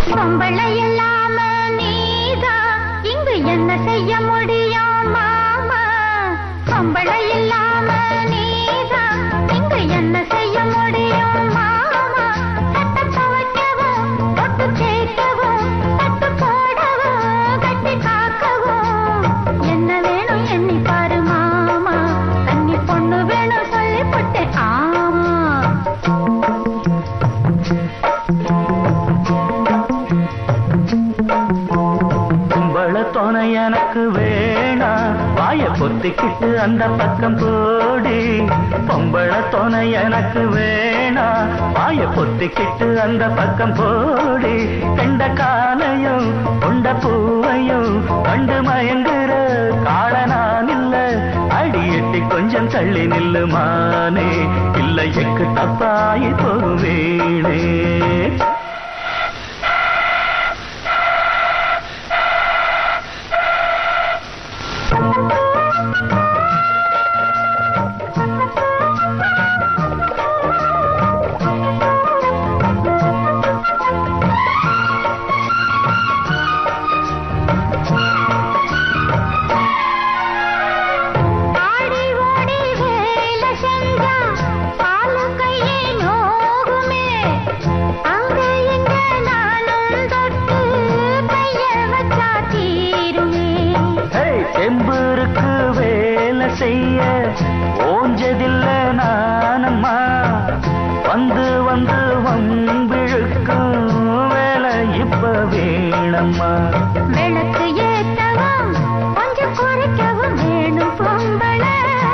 பொம்பளை இல்லாம நீதான் இங்கு என்ன செய்ய முடியும் மாமா? பொம்பளை இல்லாம நீதான் இங்கு என்ன செய்ய முடியும் மாமா? சட்டை துவைக்கவும், பொட்டு தேய்க்கவும், தட்டு போடவும், கட்டி காக்கவும் என்ன வேணும் எண்ணி பாரு மாமா. கன்னி பொண்ணு வேணும் சொல்லி போட்டேன் ஆமா. துணை எனக்கு வேணா வாய பொத்திக்கிட்டு அந்த பக்கம் போடி. பொம்பள துணை எனக்கு வேணா வாய பொத்திக்கிட்டு அந்த பக்கம் போடி. கண்ட காலையும் கொண்ட பூவையும் கண்டு மயங்குற காளனான் இல்ல. அடி எட்டி கொஞ்சம் தள்ளி நில்லு மானே, இல்லை எக்கு தப்பாயி போவேனே. எம்பூருக்கு வேலை செய்ய ஓஞ்சதில்ல நானம்மா. வந்து வந்து வம்பிழுக்கும் வேலை இப்ப வேணம்மா. விளக்கு ஏற்றவும் கொஞ்சம் குறைக்கவும் வேணும் பொம்பளை.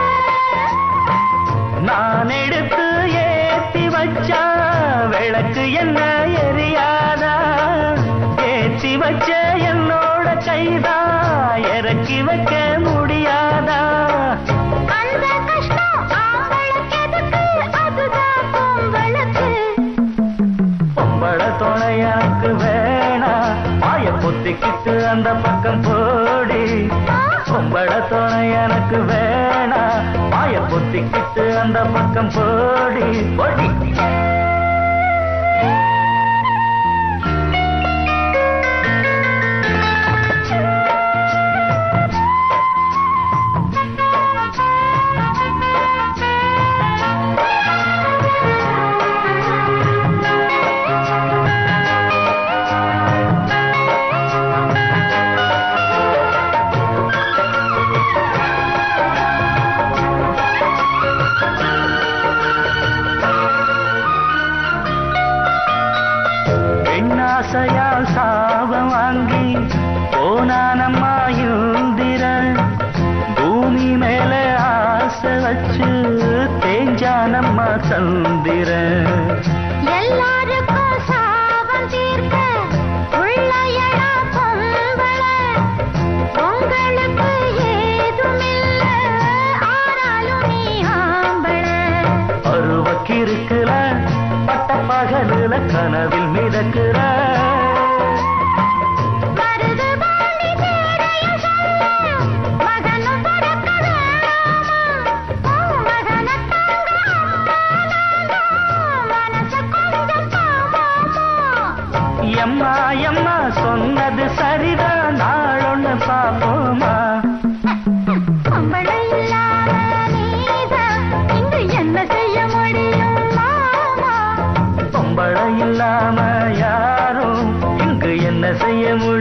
நான் எடுத்து ஏத்தி வச்சா விளக்கு என்ன எரியாதா? ஏத்தி வச்ச என்னோட கைதா இறக்கி வைக்க முடியாதா? அந்த கஷ்டம் ஆம்பளுக்கு எதுக்கு? அதுதான் பொம்பளுக்கு. பொம்பள துணை எனக்கு வேணா வாய பொத்திக்கிட்டு அந்த பக்கம் போடி. பொம்பள துணை எனக்கு வேணா வாய பொத்திக்கிட்டு அந்த பக்கம் போடி போடி. ஆசையால் சாபம் வாங்கி போனானம்மா இந்திரன். பூமி மேல ஆசை வச்சு தேஞ்சானம்மா சந்திரன். எல்லாருக்கும் சாபம் தீர்க்க உள்ளயடா பொம்பளை. உங்களுக்கு ஏதுமில்ல ஆனாலும் நீ ஆம்பளை. அருவக்கு இருக்குல பட்ட பகலுல கனவில் மிதக்குற. எம்மா எம்மா சொன்னது சரிதான், நாளொன்னு பாப்போமா? பொம்பளை இல்லாம நீதான் இங்கு என்ன செய்ய முடியும் மாமா? பொம்பளை இல்லாம யாரும் இங்கு என்ன செய்ய முடியும்?